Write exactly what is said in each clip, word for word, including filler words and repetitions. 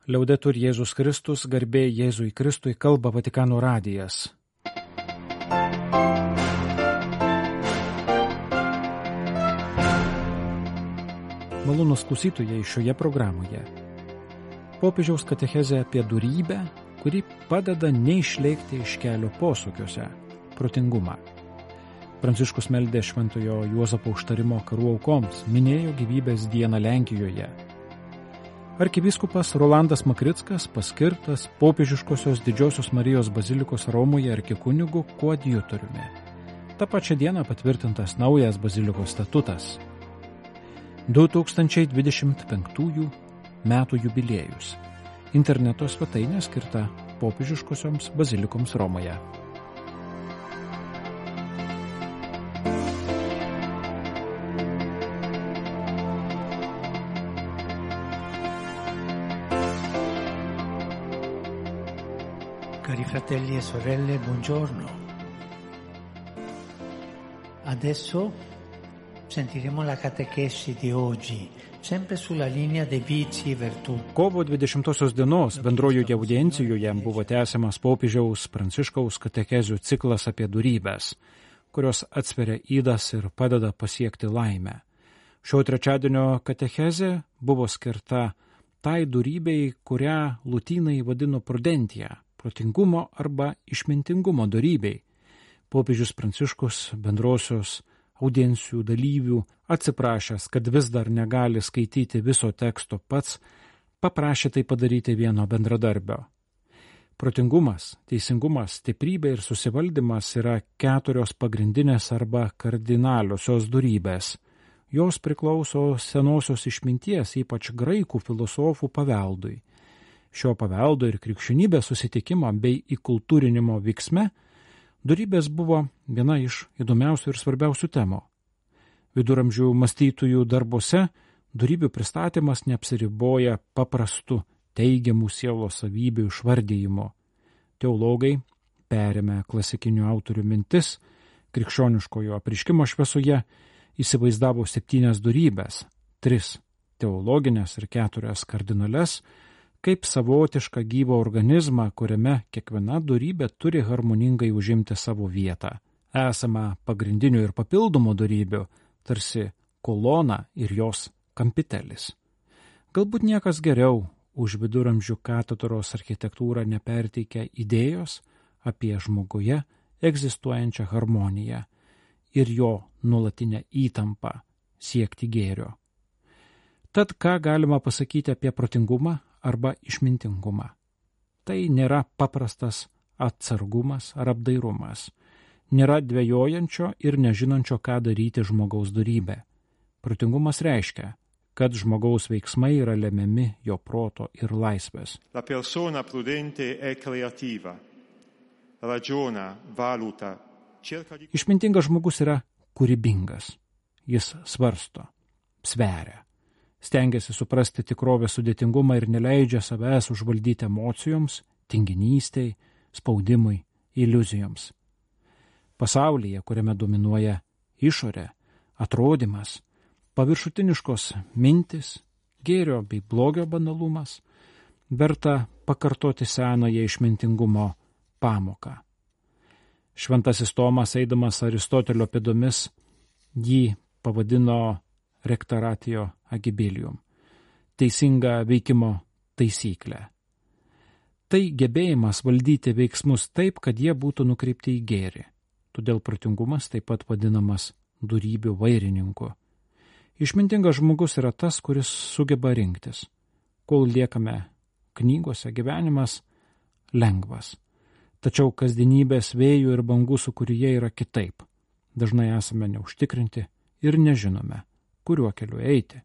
Liaudetur Jėzus Kristus, garbė Jėzui Kristui, kalba Vatikano radijas. Malonūs klausytojai šioje programoje. Popiežiaus katechezė apie dorybę, kuri padeda neišlėkti iš kelio posūkiuose – protingumą. Pranciškus meldė šventojo Juozapo užtarimo karų aukoms, minėjo gyvybės dieną Lenkijoje. Arkivyskupas Rolandas Makrickas paskirtas popiežiškosios Didžiosios Marijos bazilikos Romoje arkikunigu koadjutoriumi. Ta pačia diena patvirtintas naujas bazilikos statutas. du tūkstančiai dvidešimt penktųjų metų jubiliejus. Interneto svetainė skirta popiežiškosioms bazilikoms Romoje. Cari fratelli e sorelle, buongiorno. Adesso sentiremo la catechesi di oggi, sempre sulla linea dei vizi e virtù. Kovo dvidešimtosios dienos bendrojoje audiencijoje buvo tęsiamas popiežiaus Pranciškaus katechezių ciklas apie dorybes, kurios atsveria ydas ir padeda pasiekti laimę. Šio trečiadienio katechezė buvo skirta tai dorybei, kurią lotynai vadino prudentia, protingumo arba išmintingumo dorybei. Popiežius Pranciškus bendrosios audiencijų dalyvių, atsiprašęs, kad vis dar negali skaityti viso teksto pats, paprašė tai padaryti vieno bendradarbio. Protingumas, teisingumas, stiprybė ir susivaldymas yra keturios pagrindinės arba kardinaliosios dorybės. Jos priklauso senosios išminties, ypač graikų filosofų paveldui. Šio paveldo ir krikščionybės susitikimo bei įkultūrinimo vyksme dorybės buvo viena iš įdomiausių ir svarbiausių temų. Viduramžių mąstytojų darbuose dorybių pristatymas neapsiriboja paprastu teigiamų sielos savybių išvardyjimu. Teologai perėmė klasikinių autorių mintis, krikščioniškojo apreiškimo šviesoje įsivaizdavo septynias dorybes, tris teologinės ir keturias kardinales, kaip savotišką gyvą organizmą, kuriame kiekviena dorybė turi harmoningai užimti savo vietą. Esama pagrindinių ir papildomų dorybių, tarsi kolona ir jos kampitelis. Galbūt niekas geriau už viduramžių katedros architektūrą neperteikia idėjos apie žmoguje egzistuojančią harmoniją ir jo nuolatinę įtampą siekti gėrio. Tad ką galima pasakyti apie protingumą arba išmintingumą? Tai nėra paprastas atsargumas ar apdairumas. Nėra dvejojančio ir nežinančio, ką daryti žmogaus dorybė. Protingumas reiškia, kad žmogaus veiksmai yra lemiami jo proto ir laisvės. La persona prudente è creativa, ragiona, valuta, cerca di... Išmintingas žmogus yra kūrybingas. Jis svarsto, sveria. Stengiasi suprasti tikrovės sudėtingumą ir neleidžia savęs užvaldyti emocijoms, tinginystei, spaudimui, iliuzijoms. Pasaulyje, kuriame dominuoja išorė, atrodymas, paviršutiniškos mintis, gėrio bei blogio banalumas, verta pakartoti senąją išmintingumo pamoką. Šventasis Tomas, eidamas Aristotelio pėdomis, jį pavadino rectaratio agibilium, teisinga veikimo taisyklė. Tai gebėjimas valdyti veiksmus taip, kad jie būtų nukreipti į gėrį. Todėl protingumas taip pat vadinamas dorybių vairininku. Išmintingas žmogus yra tas, kuris sugeba rinktis. Kol liekame knygose, gyvenimas lengvas. Tačiau kasdienybės vėjų ir bangų sūkuryje yra kitaip. Dažnai esame neužtikrinti ir nežinome, kuriuo keliu eiti.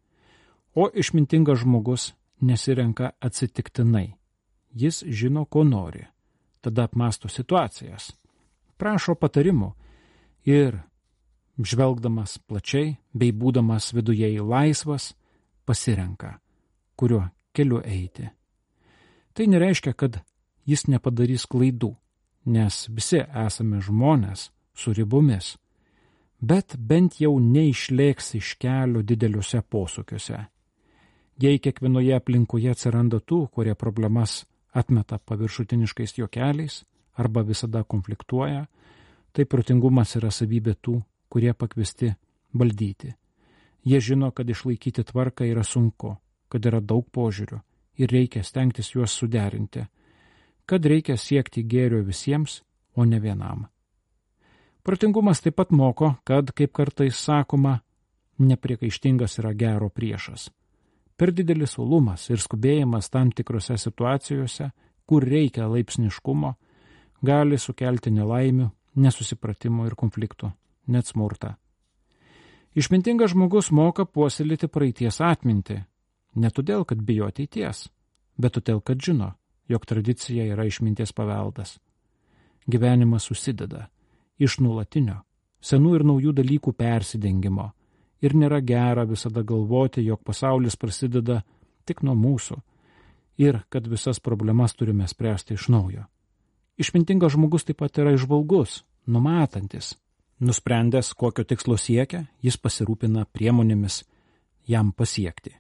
O išmintingas žmogus nesirenka atsitiktinai. Jis žino, ko nori. Tada apmąsto situacijas. Prašo patarimų ir, žvelgdamas plačiai bei būdamas viduje laisvas, pasirenka, kuriuo keliu eiti. Tai nereiškia, kad jis nepadarys klaidų, nes visi esame žmonės su ribomis, bet bent jau neišlėks iš kelio dideliuose posūkiuose. Jei kiekvienoje aplinkoje atsiranda tų, kurie problemas atmeta paviršutiniškais juokeliais arba visada konfliktuoja, tai protingumas yra savybė tų, kurie pakviesti valdyti. Jie žino, kad išlaikyti tvarką yra sunku, kad yra daug požiūrių ir reikia stengtis juos suderinti, kad reikia siekti gėrio visiems, o ne vienam. Protingumas taip pat moko, kad, kaip kartais sakoma, nepriekaištingas yra gero priešas. Per didelis uolumas ir skubėjimas tam tikrose situacijose, kur reikia laipsniškumo, gali sukelti nelaimių, nesusipratimų ir konfliktų, net smurtą. Išmintingas žmogus moka puoselėti praeities atmintį, ne todėl, kad bijo ateities, bet todėl, kad žino, jog tradicija yra išminties paveldas. Gyvenimas susideda iš nuolatinio, senų ir naujų dalykų persidengimo ir nėra gera visada galvoti, jog pasaulis prasideda tik nuo mūsų ir kad visas problemas turime spręsti iš naujo. Išmintingas žmogus taip pat yra įžvalgus, numatantis. Nusprendęs, kokio tikslo siekia, jis pasirūpina priemonėmis jam pasiekti.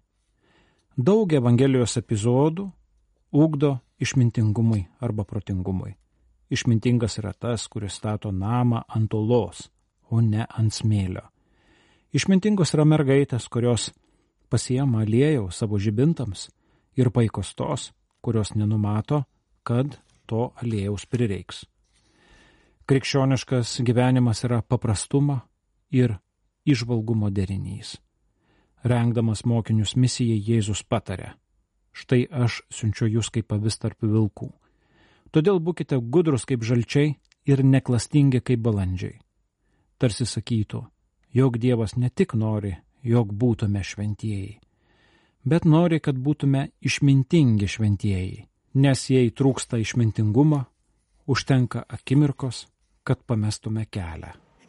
Daug Evangelijos epizodų ugdo išmintingumui arba protingumui. Išmintingas yra tas, kuris stato namą ant uolos, o ne ant smėlio. Išmintingos yra mergaitės, kurios pasiema aliejaus savo žibintams ir paikos tos, kurios nenumato, kad to aliejaus prireiks. Krikščioniškas gyvenimas yra paprastumo ir įžvalgumo derinys. Rengdamas mokinius misijai, Jėzus patarė: štai aš siunčiu jūs kaip avis tarp vilkų. Todėl būkite gudrus kaip žalčiai ir neklastingi kaip balandžiai. Tarsi sakytų, jog Dievas ne tik nori, jog būtume šventieji, bet nori, kad būtume išmintingi šventieji, nes jei trūksta išmintingumo, užtenka akimirkos, kad pamestume kelią.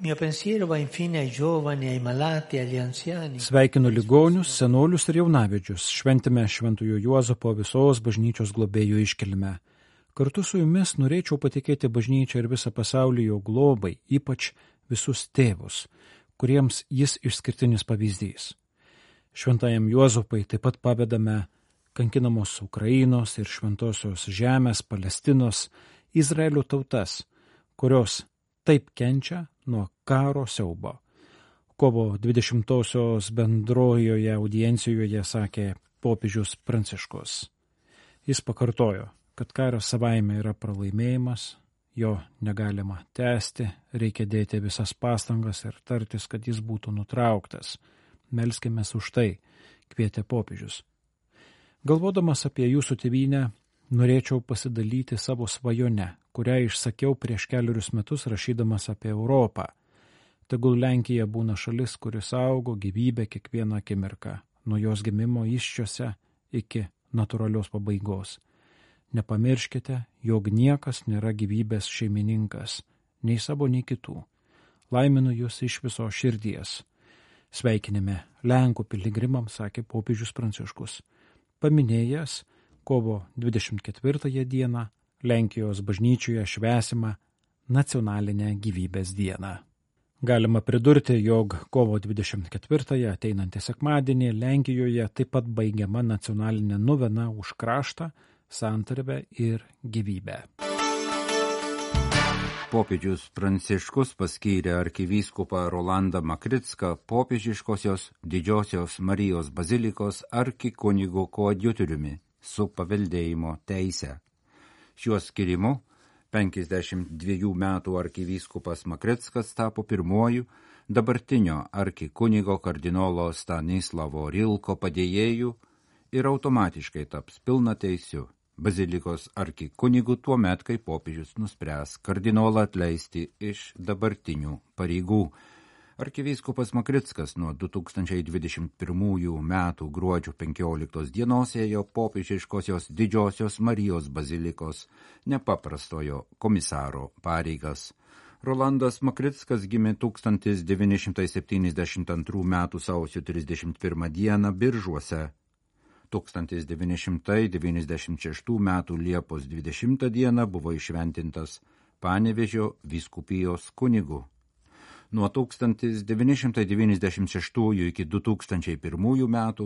Sveikinu ligonius, senolius ir jaunavedžius, šventime Šventojo Juozapo visos bažnyčios globėjų iškilime. Kartu su jumis norėčiau patikėti bažnyčią ir visą pasaulį jo globai, ypač visus tėvus, kuriems jis išskirtinis pavyzdys. Šventajam Juozapai taip pat pavedame kankinamos Ukrainos ir šventosios žemės, Palestinos, Izraelio tautas, kurios taip kenčia nuo karo siaubo. Kovo dvidešimtosios bendrojoje audiencijoje sakė popiežius Pranciškus. Jis pakartojo, kad karas savaime yra pralaimėjimas, jo negalima tęsti, reikia dėti visas pastangas ir tartis, kad jis būtų nutrauktas. Melskimės už tai, kvietė popiežius. Galvodamas apie jūsų tėvynę, norėčiau pasidalyti savo svajone, kurią išsakiau prieš keliurius metus rašydamas apie Europą. Tegul Lenkija būna šalis, kuris augo gyvybę kiekvieną akimirką, nuo jos gimimo įsčiose iki natūralios pabaigos. Nepamirškite, jog niekas nėra gyvybės šeimininkas, nei savo, nei kitų. Laiminu jūs iš viso širdies. Sveikinime Lenkų piligrimams, sakė popiežius Pranciškus, paminėjęs kovo dvidešimt ketvirtąją dieną Lenkijos bažnyčioje švęsimą nacionalinę gyvybės dieną. Galima pridurti, jog kovo dvidešimt ketvirtąją ateinantį sekmadienį Lenkijoje taip pat baigiama nacionalinė novena už kraštą, santarvę ir gyvybę. Popiežius Pranciškus paskyrė arkivyskupą Rolandą Makricką popiežiškosios Didžiosios Marijos bazilikos arkikunigu koadjutoriumi su paveldėjimo teise. Šiuo skirimu penkiasdešimt dviejų metų arkivyskupas Makrickas tapo pirmuoju dabartinio arkikunigo kardinolo Stanislavo Rilko padėjėju ir automatiškai taps pilnateisiu bazilikos arkikunigu tuo met, kai popiežius nuspręs kardinolą atleisti iš dabartinių pareigų. Arkivyskupas Makrickas nuo du tūkstančiai dvidešimt pirmųjų metų gruodžio penkioliktos dienos ėjo popiežiškosios Didžiosios Marijos bazilikos nepaprastojo komisaro pareigas. Rolandas Makrickas gimė tūkstantis devyni šimtai septyniasdešimt antrų metų sausio trisdešimt pirmą dieną Biržuose. tūkstantis devyni šimtai devyniasdešimt šeštų metų Liepos dvidešimtą dieną buvo iššventintas Panevėžio vyskupijos kunigu. Nuo tūkstantis devyni šimtai devyniasdešimt šeštųjų iki du tūkstančiai pirmųjų metų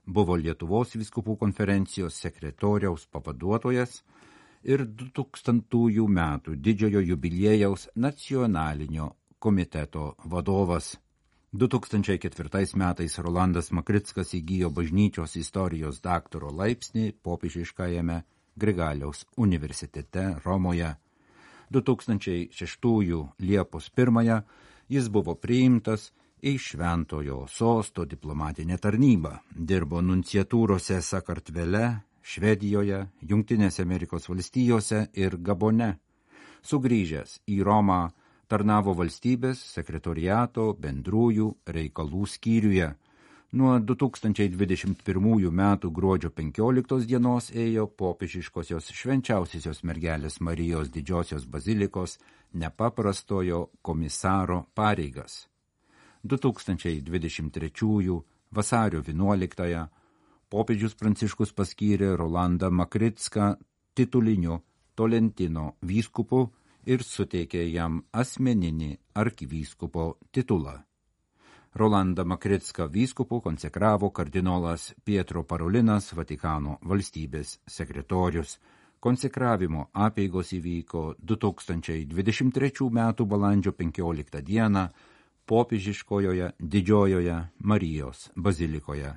buvo Lietuvos vyskupų konferencijos sekretoriaus pavaduotojas ir du tūkstantųjų metų didžiojo jubiliejaus nacionalinio komiteto vadovas. du tūkstančiai ketvirtais metais Rolandas Makrickas įgijo bažnyčios istorijos daktaro laipsnį popiežiškajame Grigaliaus universitete Romoje. du tūkstančiai šeštųjų Liepos pirmąją jis buvo priimtas į Šventojo sosto diplomatinę tarnybą. Dirbo nunciatūrose Sakartvele, Švedijoje, Jungtinėse Amerikos valstijose ir Gabone. Sugrįžęs į Romą, tarnavo valstybės sekretoriato bendrųjų reikalų skyriuje. Nuo du tūkstančiai dvidešimt pirmųjų metų gruodžio penkioliktos dienos ėjo popiežiškosios švenčiausiosios mergelės Marijos didžiosios bazilikos nepaprastojo komisaro pareigas. du tūkstančiai dvidešimt trečiųjų vasario vienuoliktąją popiežius Pranciškus paskyrė Rolandą Makricką tituliniu Tolentino vyskupu ir suteikė jam asmeninį arkivyskupo titulą. Rolandą Makricką vyskupu konsekravo kardinolas Pietro Parolinas, Vatikano valstybės sekretorius. Konsekravimo apeigos įvyko du tūkstančiai dvidešimt trečių metų balandžio penkioliktą dieną popiežiškojoje Didžiojoje Marijos bazilikoje.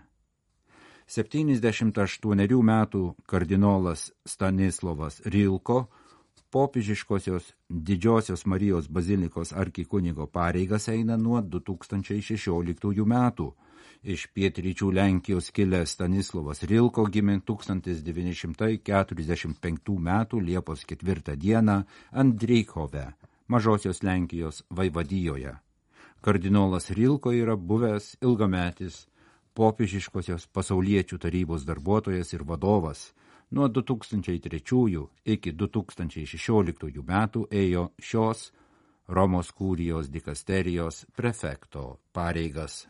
septyniasdešimt aštuonerių metų kardinolas Stanislovas Rilko popiežiškosios Didžiosios Marijos bazilikos arkikunigo pareigas eina nuo du tūkstančiai šešioliktųjų metų. Iš pietryčių Lenkijos kilęs Stanislovas Rilko gimė tūkstantis devyni šimtai keturiasdešimt penktų metų Liepos ketvirtą dieną Andrichove, Mažosios Lenkijos vaivadijoje. Kardinolas Rilko yra buvęs ilgametis popiežiškosios pasauliečių tarybos darbuotojas ir vadovas. Nuo du tūkstančiai trečiųjų iki du tūkstančiai šešioliktųjų metų ėjo šios Romos kurijos dikasterijos prefekto pareigas.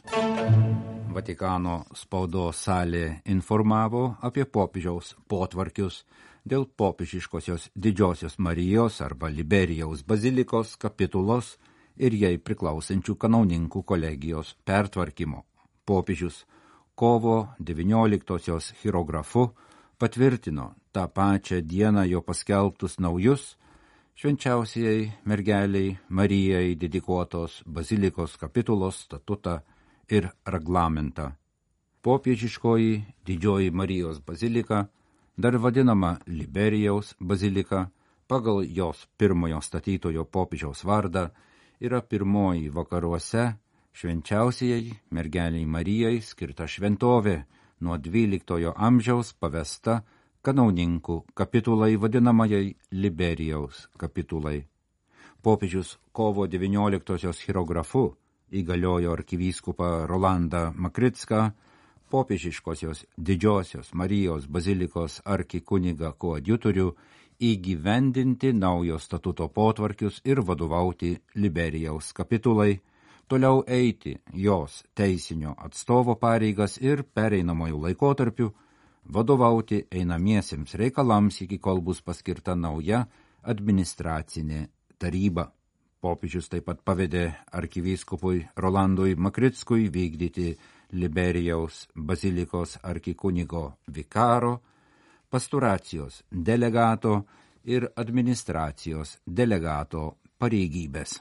Vatikano spaudos salė informavo apie popiežiaus potvarkius dėl popiežiškosios Didžiosios Marijos arba Liberijaus bazilikos kapitulos ir jai priklausančių kanauninkų kolegijos pertvarkymo. Popiežius kovo devynioliktosios chirografu patvirtino tą pačią dieną jo paskelbtus naujus švenčiausiai mergeliai Marijai dedikuotos bazilikos kapitulos statutą ir reglamentą. Popiežiškoji Didžioji Marijos bazilika, dar vadinama Liberijaus bazilika, pagal jos pirmojo statytojo popiežiaus vardą, yra pirmoji vakaruose švenčiausiai mergeliai Marijai skirta šventovė, nuo dvyliktojo amžiaus pavesta kanauninkų kapitulai vadinamajai Liberijaus kapitulai. Popiežius kovo devynioliktosios chirografu įgaliojo arkivyskupą Rolandą Makricką, popiežiškosios Didžiosios Marijos bazilikos arkikunigą koadjutorių įgyvendinti naujo statuto potvarkius ir vadovauti Liberijaus kapitulai, toliau eiti jos teisinio atstovo pareigas ir pereinamojų laikotarpių vadovauti einamiesiems reikalams, iki kol bus paskirta nauja administracinė taryba. Popiežius taip pat pavedė arkivyskupui Rolandui Makrickui vykdyti Liberijaus bazilikos arkikunigo vikaro, pasturacijos delegato ir administracijos delegato pareigybės.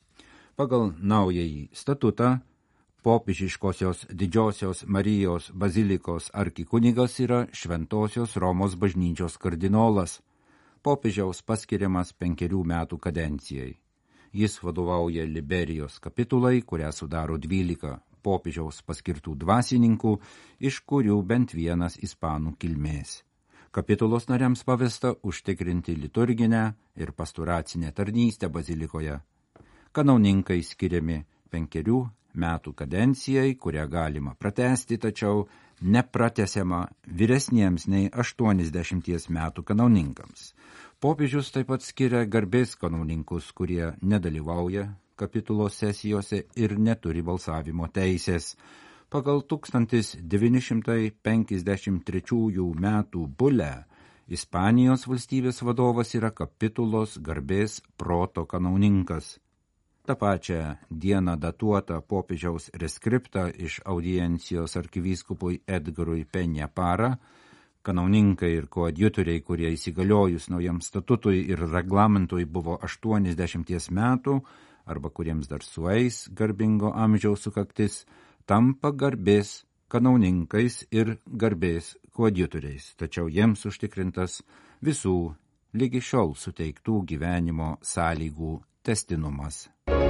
Pagal naująjį statutą popiežiškosios Didžiosios Marijos bazilikos arkikunigas yra Šventosios Romos bažnyčios kardinolas, popiežiaus paskiriamas penkerių metų kadencijai. Jis vadovauja Liberijos kapitulai, kurią sudaro dvylika popiežiaus paskirtų dvasininkų, iš kurių bent vienas ispanų kilmės. Kapitulos nariams pavesta užtikrinti liturginę ir pasturacinę tarnystę bazilikoje. Kanauninkai skiriami penkerių metų kadencijai, kurią galima pratęsti, tačiau nepratęsiama vyresniems nei aštuoniasdešimties metų kanauninkams. Popiežius taip pat skiria garbės kanauninkus, kurie nedalyvauja kapitulos sesijose ir neturi balsavimo teisės. Pagal tūkstantis devyni šimtai penkiasdešimt trečiųjų metų bulę Ispanijos valstybės vadovas yra kapitulos garbės proto kanauninkas. Ta pačią dieną datuotą popiežiaus reskriptą iš audiencijos arkivyskupui Edgarui Penjaparą, kanauninkai ir koadjutoriai, kurie įsigaliojus naujam statutui ir reglamentui buvo aštuoniasdešimties metų, arba kuriems dar sueis garbingo amžiaus sukaktis, tampa garbės kanauninkais ir garbės koadjutoriais, tačiau jiems užtikrintas visų lygi šiol suteiktų gyvenimo sąlygų tęstinumas.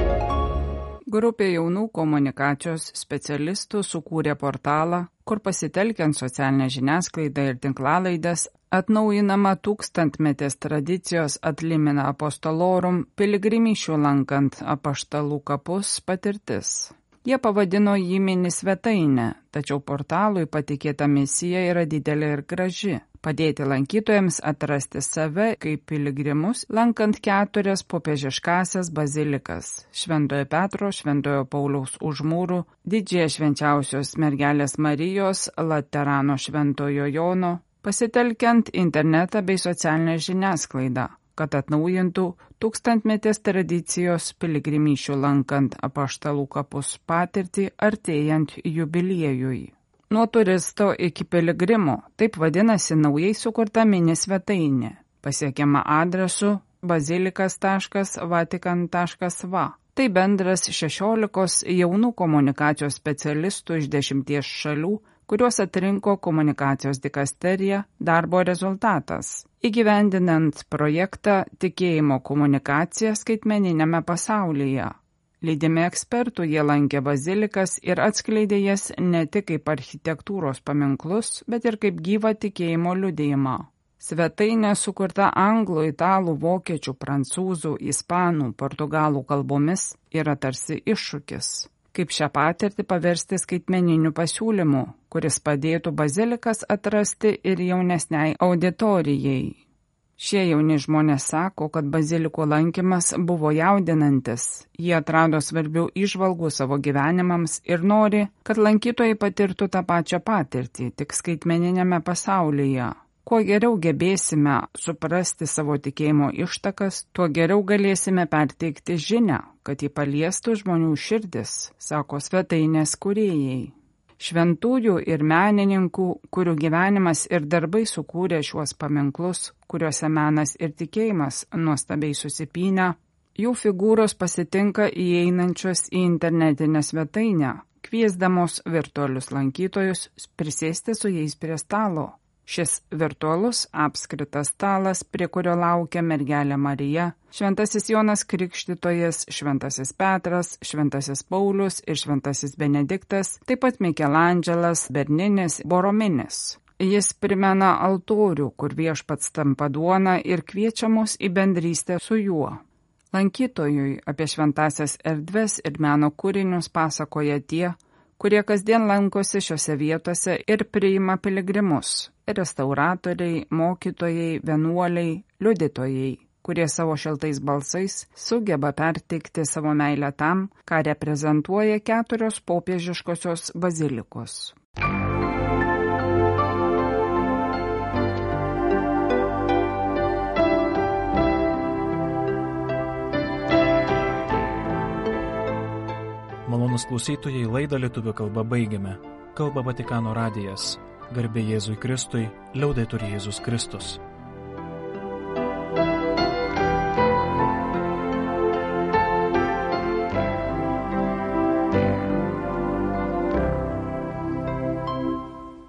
Grupė jaunų komunikacijos specialistų sukūrė portalą, kur pasitelkiant socialinę žiniasklaidą ir tinklalaides atnaujinama tūkstantmetės tradicijos atlimina apostolorum piligrimyšių lankant apaštalų kapus patirtis. Jie pavadino jį mini svetainę, tačiau portalui patikėta misija yra didelė ir graži – padėti lankytojams atrasti save kaip piligrimus, lankant keturias popiežiškasias bazilikas – Šventojo Petro, Šventojo Pauliaus Užmūrų, Didžiąją švenčiausios mergelės Marijos, Laterano Šventojo Jono, pasitelkiant internetą bei socialinę žiniasklaidą, kad atnaujintų tūkstantmetės tradicijos piligrimyšių lankant apaštalų kapus patirtį artėjant jubiliejui. Nuo turisto iki piligrimo, taip vadinasi naujai sukurta mini svetainė, pasiekiama adresu bazilikas taškas vatikan taškas va. Tai bendras šešiolikos jaunų komunikacijos specialistų iš dešimties šalių, kuriuos atrinko komunikacijos dikasterija, darbo rezultatas, įgyvendinant projektą Tikėjimo komunikacija skaitmeniniame pasaulyje. Lydimi ekspertų jie lankė bazilikas ir atskleidė jas ne tik kaip architektūros paminklus, bet ir kaip gyvą tikėjimo liudijimą. Svetainė sukurta anglų, italų, vokiečių, prancūzų, ispanų, portugalų kalbomis yra tarsi iššūkis. Kaip šią patirtį paversti skaitmeniniu pasiūlymu, kuris padėtų bazilikas atrasti ir jaunesniai auditorijai. Šie jauni žmonės sako, kad bazilikų lankymas buvo jaudinantis. Jie atrado svarbių įžvalgų savo gyvenimams ir nori, kad lankytojai patirtų tą pačią patirtį, tik skaitmeninėme pasaulyje. Kuo geriau gebėsime suprasti savo tikėjimo ištakas, tuo geriau galėsime perteikti žinią, kad jį paliestų žmonių širdis, sako svetainės kūrėjai. Šventųjų ir menininkų, kurių gyvenimas ir darbai sukūrė šiuos paminklus, kuriuose menas ir tikėjimas nuostabiai susipynę, jų figūros pasitinka įeinančios į internetinę svetainę, kviesdamos virtualius lankytojus prisėsti su jais prie stalo. Šis virtualus apskritas stalas, prie kurio laukia mergelė Marija, šventasis Jonas Krikštytojas, šventasis Petras, šventasis Paulius ir šventasis Benediktas, taip pat Mikelandželas, Berninis, Borominis. Jis primena altorių, kur viešpats tampa duona ir kviečia mus į bendrystę su juo. Lankytojui apie šventasias erdves ir meno kūrinius pasakoja tie, kurie kasdien lankosi šiose vietose ir priima piligrimus. Restauratoriai, mokytojai, vienuoliai, liudytojai, kurie savo šiltais balsais sugeba perteikti savo meilę tam, ką reprezentuoja keturios popiežiškosios bazilikos. Malonūs klausytojai, laidą lietuvių kalba baigiame. Kalba Vatikano radijas. Garbė Jėzui Kristui, liaudetur Jėzus Kristus.